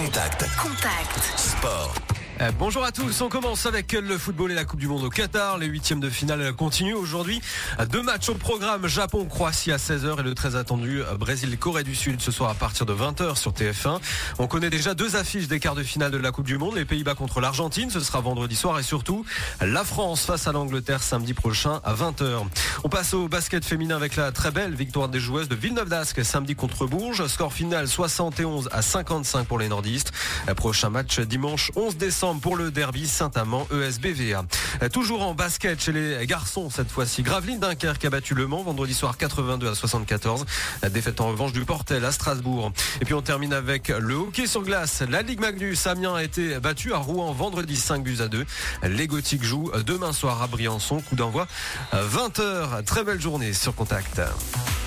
Contact. Sport. Bonjour à tous, on commence avec le football et la Coupe du Monde au Qatar. Les huitièmes de finale continuent aujourd'hui. 2 matchs au programme, Japon-Croatie à 16h et le très attendu Brésil-Corée du Sud ce soir à partir de 20h sur TF1. On connaît déjà 2 affiches des quarts de finale de la Coupe du Monde. Les Pays-Bas contre l'Argentine, ce sera vendredi soir et surtout la France face à l'Angleterre samedi prochain à 20h. On passe au basket féminin avec la très belle victoire des joueuses de Villeneuve d'Ascq samedi contre Bourges. Score final 71-55 pour les nordistes. Prochain match dimanche 11 décembre pour le derby Saint-Amand ESBVA. Toujours en basket chez les garçons cette fois-ci. Gravelines Dunkerque a battu Le Mans vendredi soir 82-74. La défaite en revanche du Portel à Strasbourg. Et puis on termine avec le hockey sur glace. La Ligue Magnus, Amiens a été battu à Rouen vendredi 5-2. Les Gothiques jouent demain soir à Briançon. Coup d'envoi 20h. Très belle journée sur Contact.